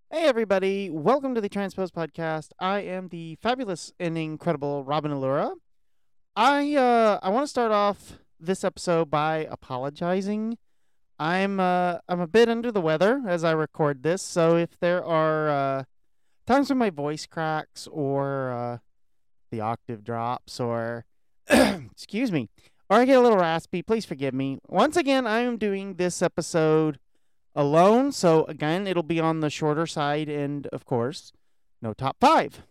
Hey everybody, welcome to the Transpose Podcast. I am the fabulous and incredible Robin Allura. I want to start off this episode by apologizing. I'm a bit under the weather as I record this, so if there are times when my voice cracks or the octave drops or excuse me, or I get a little raspy, please forgive me. Once again, I am doing this episode alone. So again, it'll be on the shorter side, and of course, no top five.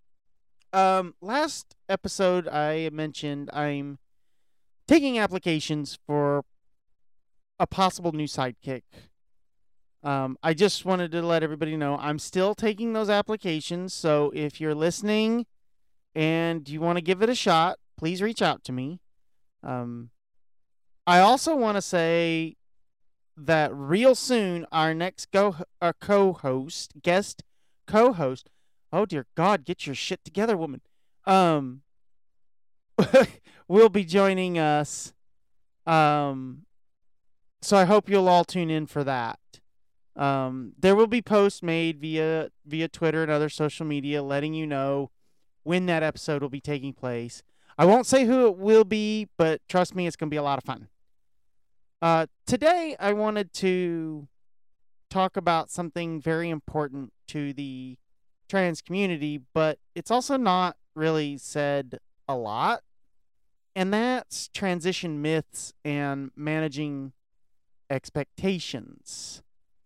Last episode I mentioned I'm taking applications for a possible new sidekick. I just wanted to let everybody know I'm still taking those applications. So if you're listening and you want to give it a shot, please reach out to me. Um, I also want to say that real soon our next co-host, guest co-host. Oh dear God, get your shit together, woman. Um, will be joining us. Um, so I hope you'll all tune in for that. There will be posts made via Twitter and other social media letting you know when that episode will be taking place. I won't say who it will be, but trust me, it's going to be a lot of fun. Today, I wanted to talk about something very important to the trans community, but it's also not really said a lot, and that's transition myths and managing expectations.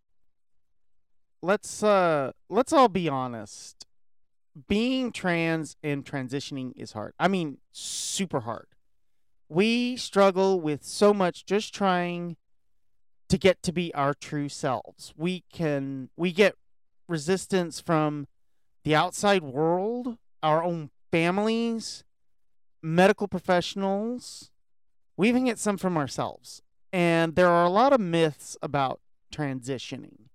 Let's all be honest. Being trans and transitioning is hard. I mean, super hard. We struggle with so much just trying to get to be our true selves. We get resistance from the outside world, our own families, medical professionals. We even get some from ourselves. And there are a lot of myths about transitioning.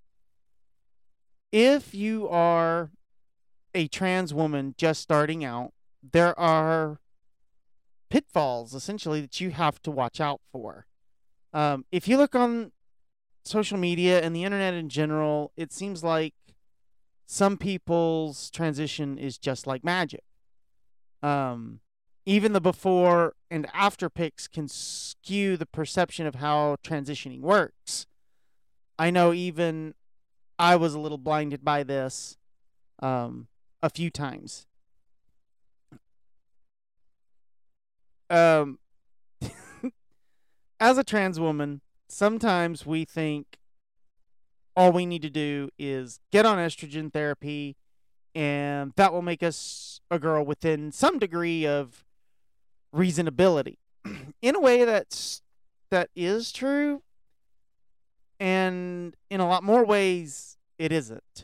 If you are a trans woman just starting out, there are pitfalls essentially that you have to watch out for. If you look on social media and the internet in general, it seems like some people's transition is just like magic. Um, Even the before and after pics can skew the perception of how transitioning works. I know even I was a little blinded by this a few times. Um, as a trans woman, sometimes we think all we need to do is get on estrogen therapy and that will make us a girl within some degree of reasonability. In a way that is true, and in a lot more ways it isn't.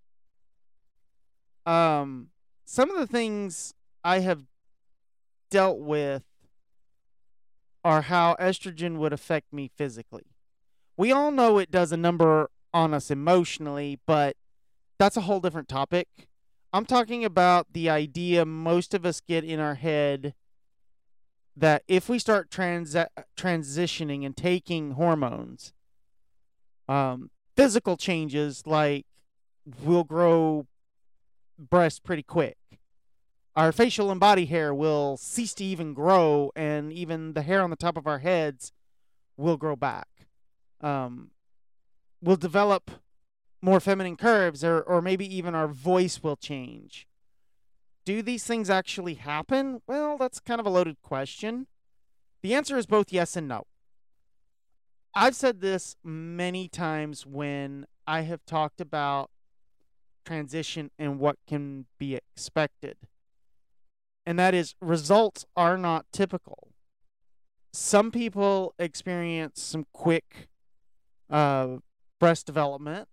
Um some of the things I have dealt with are how estrogen would affect me physically. We all know it does a number on us emotionally, but that's a whole different topic. I'm talking about the idea most of us get in our head that if we start transitioning and taking hormones, physical changes like we'll grow breasts pretty quick. Our facial and body hair will cease to even grow, and even the hair on the top of our heads will grow back. Um, we'll develop more feminine curves, or maybe even our voice will change. Do these things actually happen? Well, that's kind of a loaded question. The answer is both yes and no. I've said this many times when I have talked about transition and what can be expected. And that is, results are not typical. Some people experience some quick uh, breast development,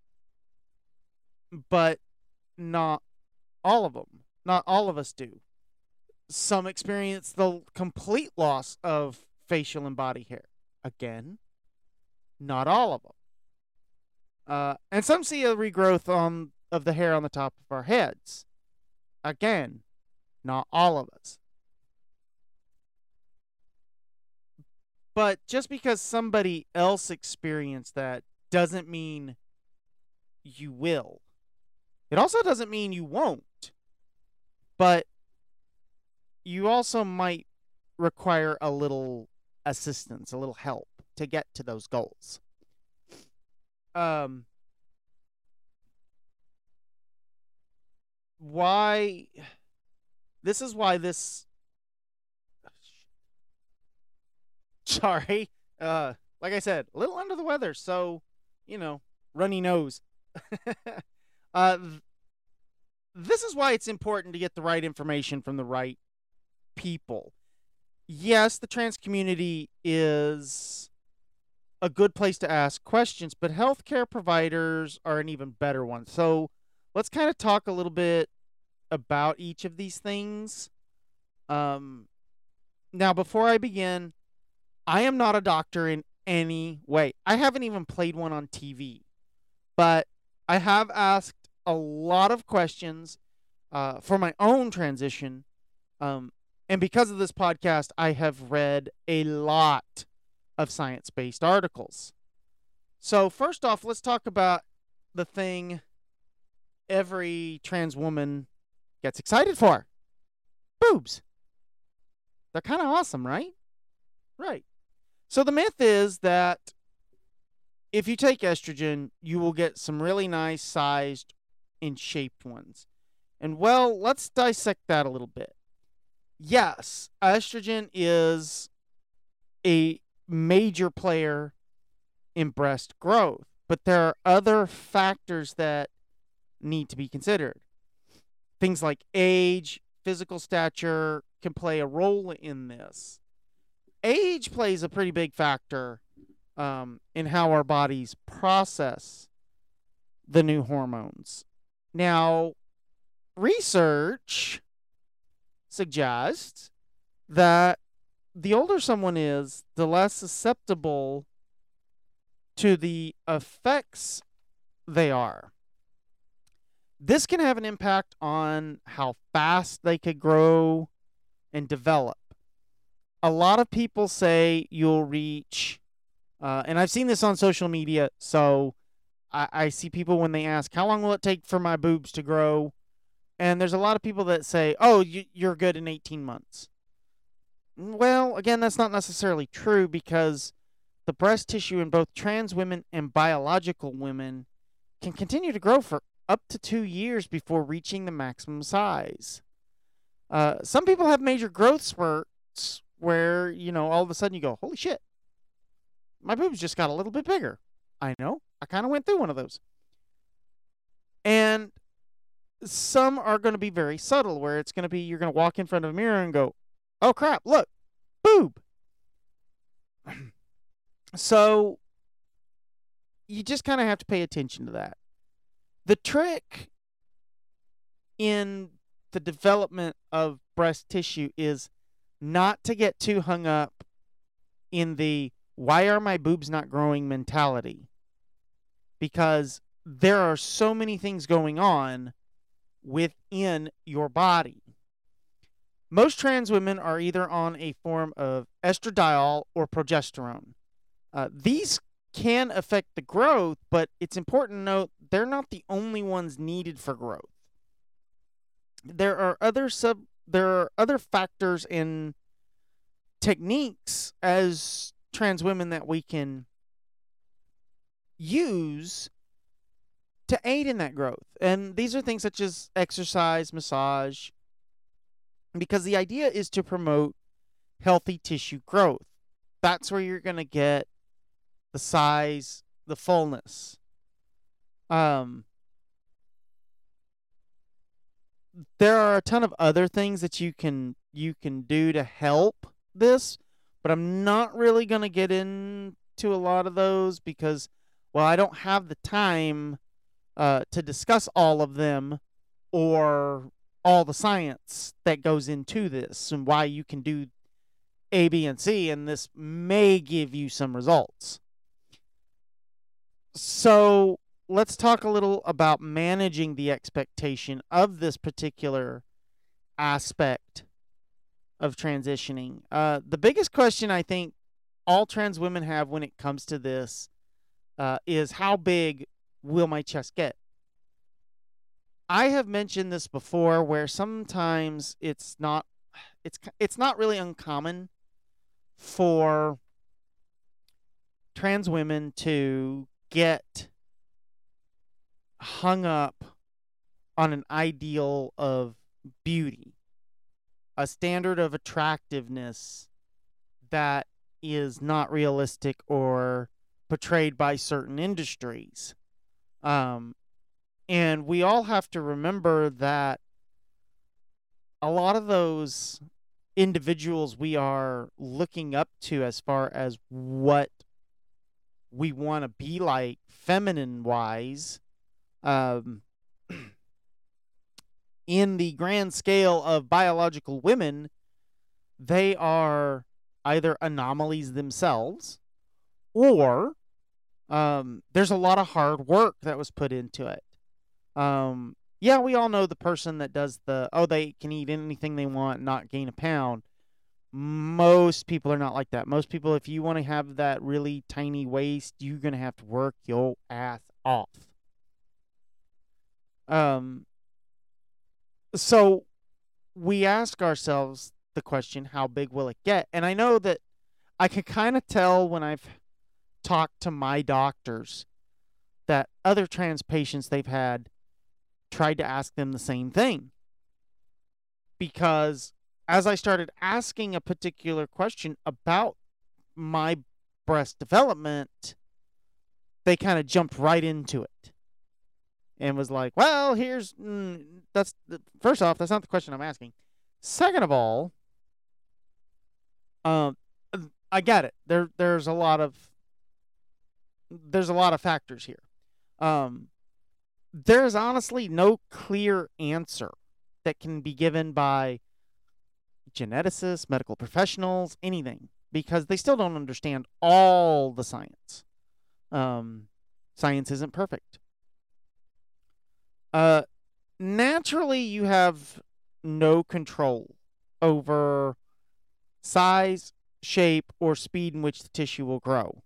but not all of them. Not all of us do. Some experience the complete loss of facial and body hair. Again, not all of them. And some see a regrowth of the hair on the top of our heads. Again, not all of us. But just because somebody else experienced that doesn't mean you will. It also doesn't mean you won't, but you also might require a little assistance, a little help to get to those goals. Why this is why this sorry, like I said, a little under the weather, so runny nose. uh this is why it's important to get the right information from the right people. Yes, the trans community is a good place to ask questions, but healthcare providers are an even better one. So let's kind of talk a little bit about each of these things. Now, before I begin, I am not a doctor in any way. I haven't even played one on TV, but I have asked a lot of questions for my own transition. And because of this podcast, I have read a lot of science-based articles. So first off, let's talk about the thing every trans woman gets excited for. Boobs. They're kind of awesome, right? Right. So the myth is that if you take estrogen, you will get some really nice sized and shaped ones. And well, let's dissect that a little bit. Yes, estrogen is a major player in breast growth, but there are other factors that need to be considered. Things like age, physical stature can play a role in this. Age plays a pretty big factor in how our bodies process the new hormones. Now, research suggests that the older someone is, the less susceptible to the effects they are. This can have an impact on how fast they could grow and develop. A lot of people say you'll reach, and I've seen this on social media, so I see people when they ask, how long will it take for my boobs to grow? And there's a lot of people that say, oh, you're good in 18 months. Well, again, that's not necessarily true because the breast tissue in both trans women and biological women can continue to grow for up to 2 years before reaching the maximum size. Some people have major growth spurts where, all of a sudden you go, holy shit, my boobs just got a little bit bigger. I know. I kind of went through one of those. And some are going to be very subtle, where it's going to be you're going to walk in front of a mirror and go, oh crap, look, boob. So you just kind of have to pay attention to that. The trick in the development of breast tissue is not to get too hung up in the why are my boobs not growing mentality, because there are so many things going on within your body. Most trans women are either on a form of estradiol or progesterone. These can affect the growth, but it's important to note they're not the only ones needed for growth. There are other factors and techniques as trans women that we can use to aid in that growth. And these are things such as exercise, massage, because the idea is to promote healthy tissue growth. That's where you're going to get the size, the fullness. There are a ton of other things that you can do to help this, but I'm not really going to get into a lot of those because, well, I don't have the time to discuss all of them or all the science that goes into this and why you can do A, B, and C, and this may give you some results. So let's talk a little about managing the expectation of this particular aspect of transitioning. The biggest question I think all trans women have when it comes to this is how big will my chest get? I have mentioned this before, where sometimes it's not really uncommon for trans women to get hung up on an ideal of beauty, a standard of attractiveness that is not realistic or portrayed by certain industries. Um, and we all have to remember that a lot of those individuals we are looking up to as far as what we want to be like feminine wise, um, in the grand scale of biological women, they are either anomalies themselves, or there's a lot of hard work that was put into it. Yeah, we all know the person that does they can eat anything they want and not gain a pound. Most people are not like that. Most people, if you want to have that really tiny waist, you're going to have to work your ass off. Um, so we ask ourselves the question, how big will it get? And I know that I can kind of tell when I've talked to my doctors that other trans patients they've had tried to ask them the same thing. Because as I started asking a particular question about my breast development, they kind of jumped right into it and was like, well, first off, that's not the question I'm asking. Second of all, um, I get it. There's a lot of factors here. There's honestly no clear answer that can be given by geneticists, medical professionals, anything, because they still don't understand all the science. Science isn't perfect. Naturally, you have no control over size, shape, or speed in which the tissue will grow.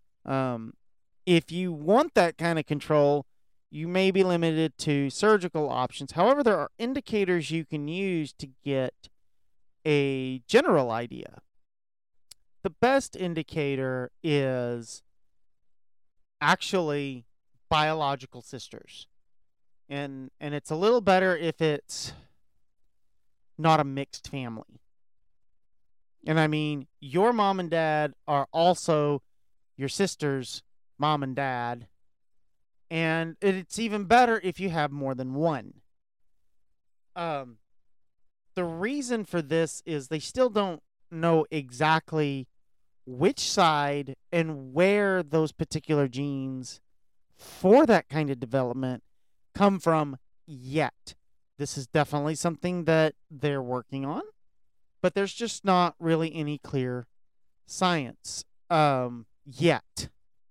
If you want that kind of control, you may be limited to surgical options. However, there are indicators you can use to get a general idea. The best indicator is actually biological sisters. And it's a little better if it's not a mixed family. And I mean, your mom and dad are also your sister's mom and dad. And it's even better if you have more than one. The reason for this is they still don't know exactly which side and where those particular genes for that kind of development come from yet. This is definitely something that they're working on, but there's just not really any clear science yet.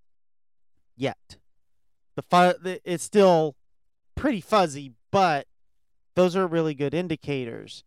It's still pretty fuzzy, but those are really good indicators.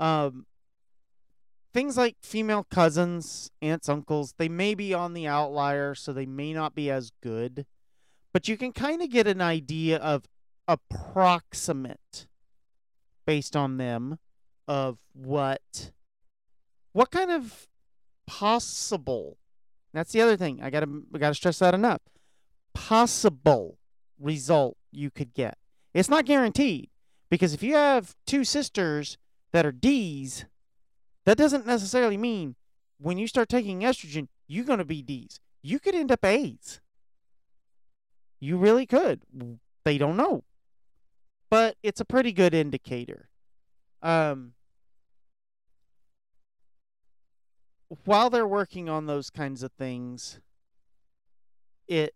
Things like female cousins, aunts, uncles, they may be on the outlier, so they may not be as good, but you can kind of get an idea of approximate based on them of what kind of possible. That's the other thing. I gotta stress that enough. Possible result you could get. It's not guaranteed, because if you have two sisters that are D's, that doesn't necessarily mean when you start taking estrogen, you're going to be D's. You could end up A's. You really could. They don't know. But it's a pretty good indicator. While they're working on those kinds of things, it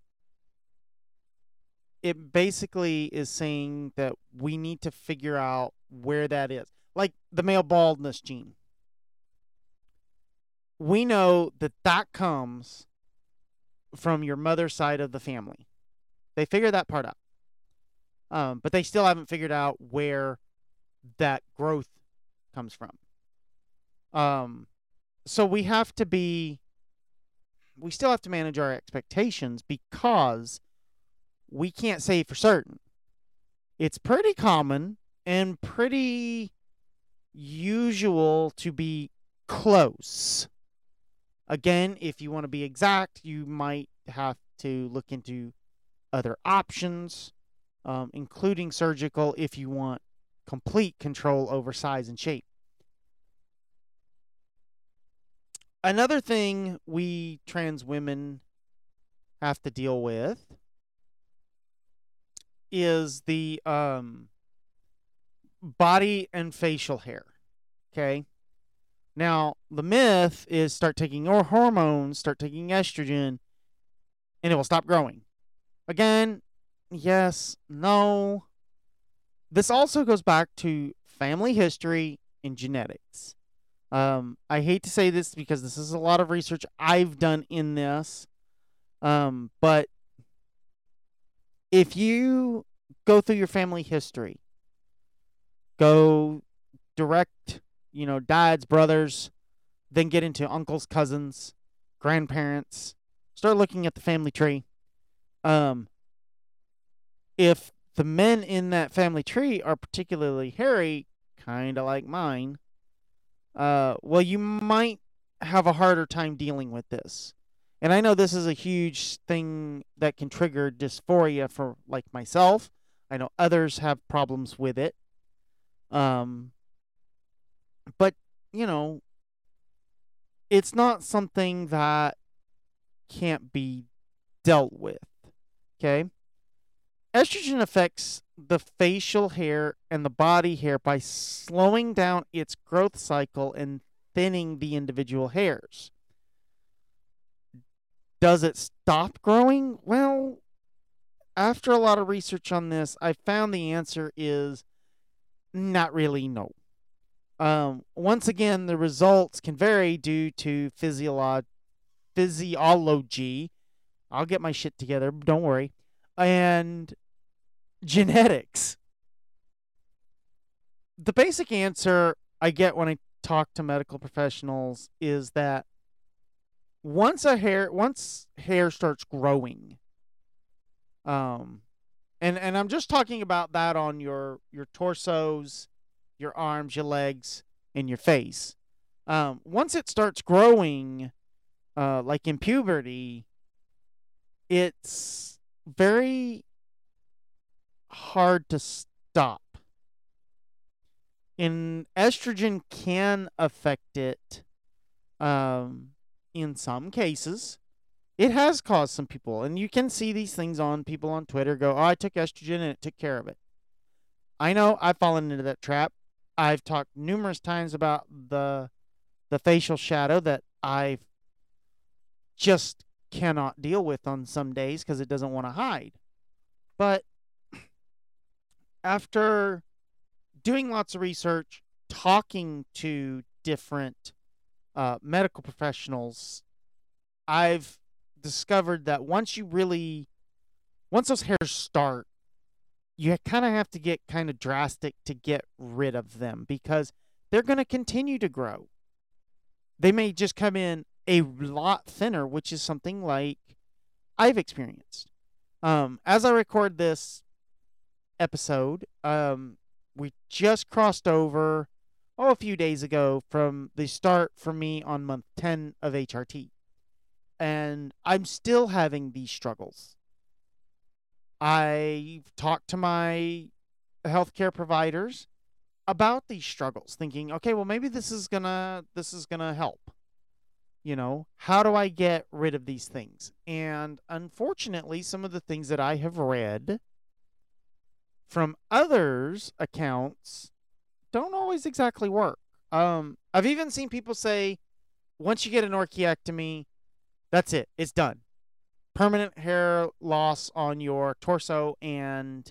basically is saying that we need to figure out where that is. Like the male baldness gene. We know that comes from your mother's side of the family. They figured that part out. But they still haven't figured out where that growth comes from. So we still have to manage our expectations, because we can't say for certain. It's pretty common and pretty usual to be close. Again, if you want to be exact, you might have to look into other options, including surgical, if you want complete control over size and shape. Another thing we trans women have to deal with is the body and facial hair. Okay. Now, the myth is start taking your hormones, start taking estrogen, and it will stop growing. Again, yes, no. This also goes back to family history and genetics. I hate to say this because this is a lot of research I've done in this. But if you go through your family history, go direct, dads, brothers, then get into uncles, cousins, grandparents, start looking at the family tree. If the men in that family tree are particularly hairy, kind of like mine, well, you might have a harder time dealing with this. And I know this is a huge thing that can trigger dysphoria for like myself. I know others have problems with it. But, it's not something that can't be dealt with. Okay? Estrogen affects the facial hair and the body hair by slowing down its growth cycle and thinning the individual hairs. Does it stop growing? Well, after a lot of research on this, I found the answer is not really, no. Once again, the results can vary due to physiology. I'll get my shit together, don't worry. And genetics. The basic answer I get when I talk to medical professionals is that once hair starts growing, and I'm just talking about that on your torsos, your arms, your legs, and your face. Once it starts growing, like in puberty, it's very hard to stop. And estrogen can affect it in some cases. It has caused some people, and you can see these things on people on Twitter go, oh, I took estrogen and it took care of it. I know I've fallen into that trap. I've talked numerous times about the facial shadow that I just cannot deal with on some days because it doesn't want to hide. But after doing lots of research, talking to different medical professionals, I've discovered that once those hairs start, you kind of have to get kind of drastic to get rid of them because they're going to continue to grow. They may just come in a lot thinner, which is something like I've experienced. As I record this episode, we just crossed over, a few days ago from the start for me on month 10 of HRT. And I'm still having these struggles. I've talked to my healthcare providers about these struggles, thinking, okay, well, maybe this is gonna help. How do I get rid of these things? And unfortunately, some of the things that I have read from others' accounts don't always exactly work. I've even seen people say, once you get an orchiectomy, that's it. It's done. Permanent hair loss on your torso and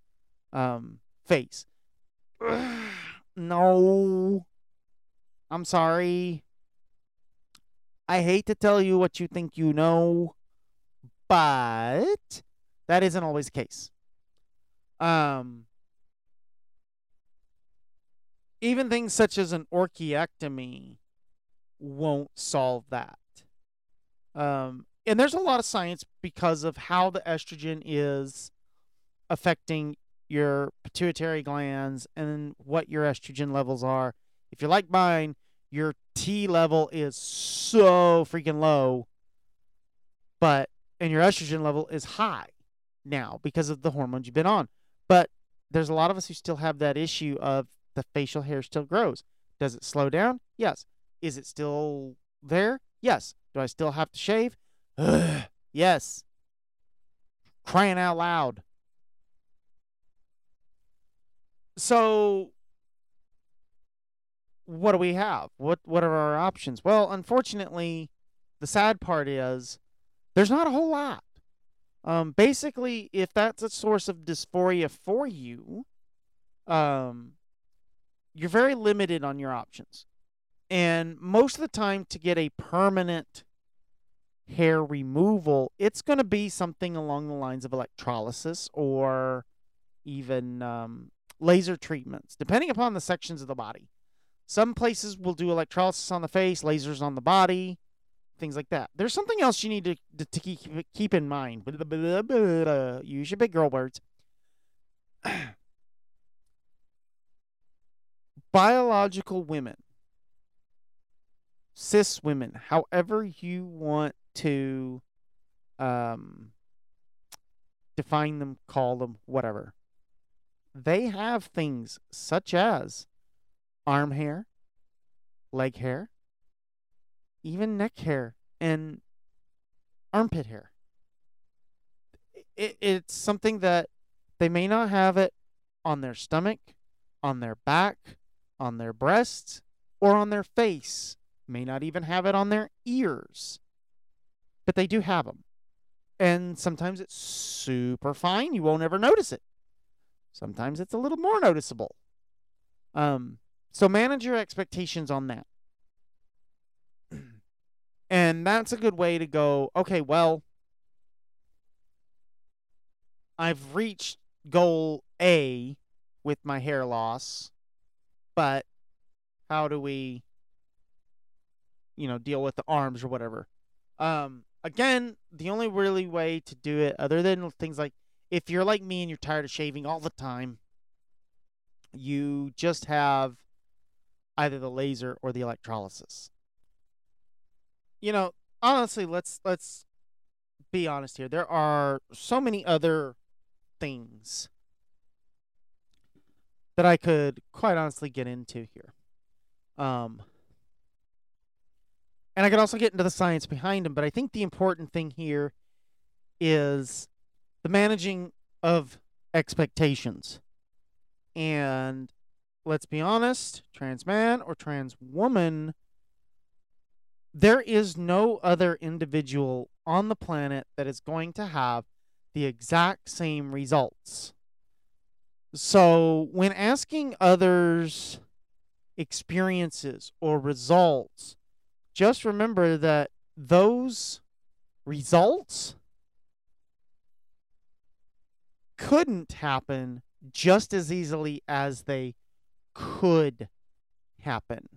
face. No. I'm sorry. I hate to tell you what you think you know, but that isn't always the case. Even things such as an orchiectomy won't solve that. And there's a lot of science because of how the estrogen is affecting your pituitary glands and what your estrogen levels are. If you're like mine, your T level is so freaking low, and your estrogen level is high now because of the hormones you've been on. But there's a lot of us who still have that issue of the facial hair still grows. Does it slow down? Yes. Is it still there? Yes. Do I still have to shave? Yes. Crying out loud. So what do we have? What are our options? Well, unfortunately, the sad part is there's not a whole lot. Basically, if that's a source of dysphoria for you, you're very limited on your options. And most of the time, to get a permanent hair removal, it's going to be something along the lines of electrolysis or even laser treatments, depending upon the sections of the body. Some places will do electrolysis on the face, lasers on the body, things like that. There's something else you need to keep in mind. Use your big girl words. Biological women, cis women, however you want to define them, call them, whatever. They have things such as arm hair, leg hair, even neck hair, and armpit hair. It's something that they may not have it on their stomach, on their back, on their breasts, or on their face. May not even have it on their ears. But they do have them. And sometimes it's super fine. You won't ever notice it. Sometimes it's a little more noticeable. So manage your expectations on that. And that's a good way to go, okay, well, I've reached goal A with my hair loss, but how do we, deal with the arms or whatever? Again, the only really way to do it, other than things like, if you're like me and you're tired of shaving all the time, you just have either the laser or the electrolysis. Honestly, let's be honest here. There are so many other things that I could quite honestly get into here. And I could also get into the science behind them, but I think the important thing here is the managing of expectations. And let's be honest, trans man or trans woman, there is no other individual on the planet that is going to have the exact same results. So when asking others' experiences or results, just remember that those results couldn't happen just as easily as they could happen.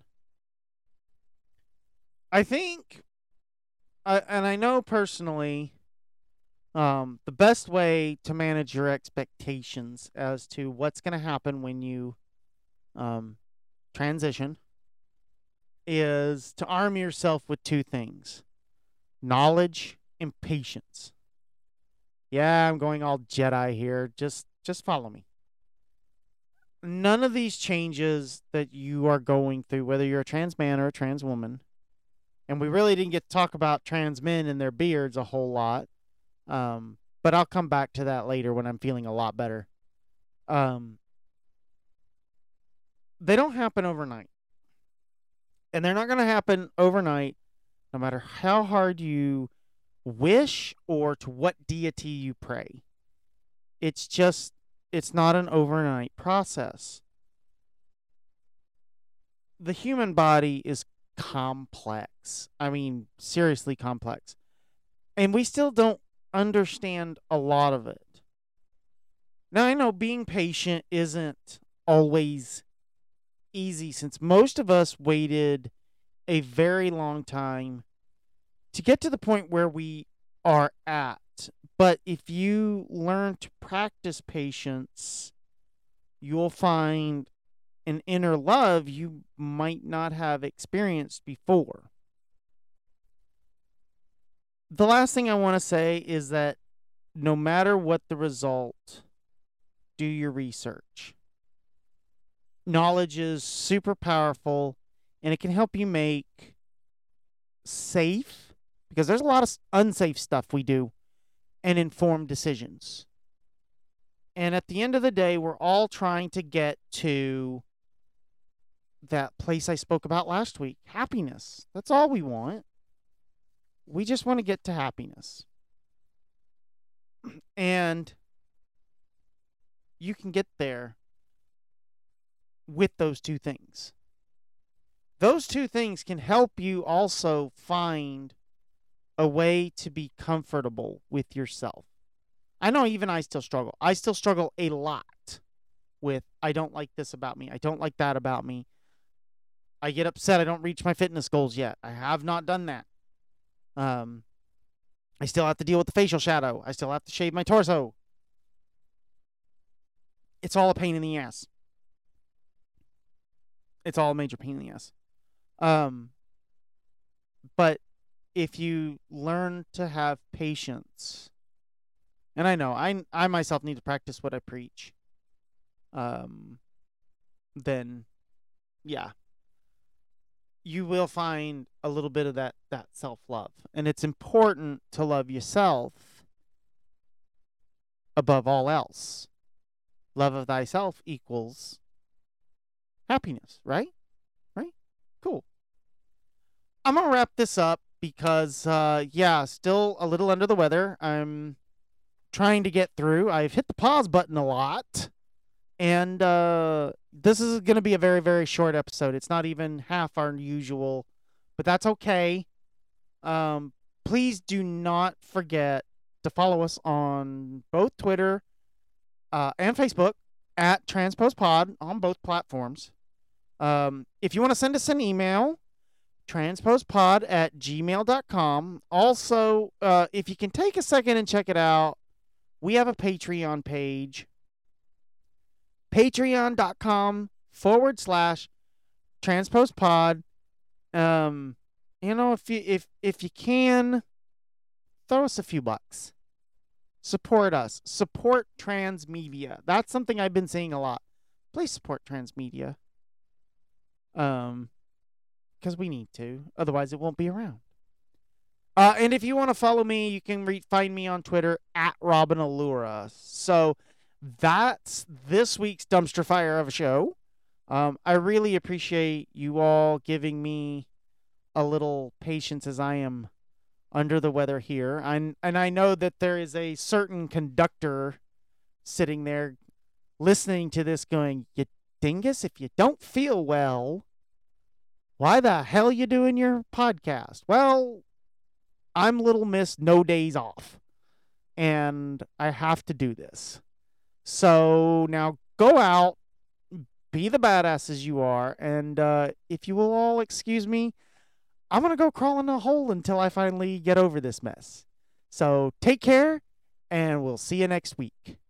I think, and I know personally, the best way to manage your expectations as to what's going to happen when you transition is to arm yourself with two things: knowledge and patience. Yeah, I'm going all Jedi here. Just follow me. None of these changes that you are going through, whether you're a trans man or a trans woman, and we really didn't get to talk about trans men and their beards a whole lot, but I'll come back to that later when I'm feeling a lot better. They don't happen overnight. And they're not going to happen overnight no matter how hard you wish or to what deity you pray. It's not an overnight process. The human body is complex. I mean, seriously complex. And we still don't understand a lot of it. Now, I know being patient isn't always easy, since most of us waited a very long time to get to the point where we are at. But if you learn to practice patience you'll find an inner love you might not have experienced before. The last thing I want to say is that no matter what the result, do your research. Knowledge is super powerful, and it can help you make safe, because there's a lot of unsafe stuff we do, and informed decisions. And at the end of the day, we're all trying to get to that place I spoke about last week, happiness. That's all we want. We just want to get to happiness. And you can get there with those two things. Those two things can help you also find a way to be comfortable with yourself. I know even I still struggle. I still struggle a lot with, I don't like this about me. I don't like that about me. I get upset I don't reach my fitness goals yet. I have not done that. I still have to deal with the facial shadow. I still have to shave my torso. It's all a pain in the ass. It's all a major pain in the ass. But if you learn to have patience, and I know I myself need to practice what I preach, then yeah, you will find a little bit of that self-love. And it's important to love yourself above all else. Love of thyself equals happiness, right? Right? Cool. I'm going to wrap this up because, still a little under the weather. I'm trying to get through. I've hit the pause button a lot. And this is going to be a very, very short episode. It's not even half our usual, but that's okay. Please do not forget to follow us on both Twitter and Facebook at TransposePod on both platforms. If you want to send us an email, transposepod@gmail.com. Also, if you can take a second and check it out, we have a Patreon page. Patreon.com/transposepod. If you can, throw us a few bucks. Support us. Support trans media. That's something I've been saying a lot. Please support trans media. Because we need to. Otherwise, it won't be around. And if you want to follow me, you can find me on Twitter at Robin Allura. So that's this week's dumpster fire of a show. I really appreciate you all giving me a little patience as I am under the weather here. And I know that there is a certain conductor sitting there listening to this going, you dingus, if you don't feel well, why the hell you doing your podcast? Well, I'm Little Miss No Days Off, and I have to do this. So now go out, be the badasses you are, and if you will all excuse me, I'm going to go crawl in a hole until I finally get over this mess. So take care, and we'll see you next week.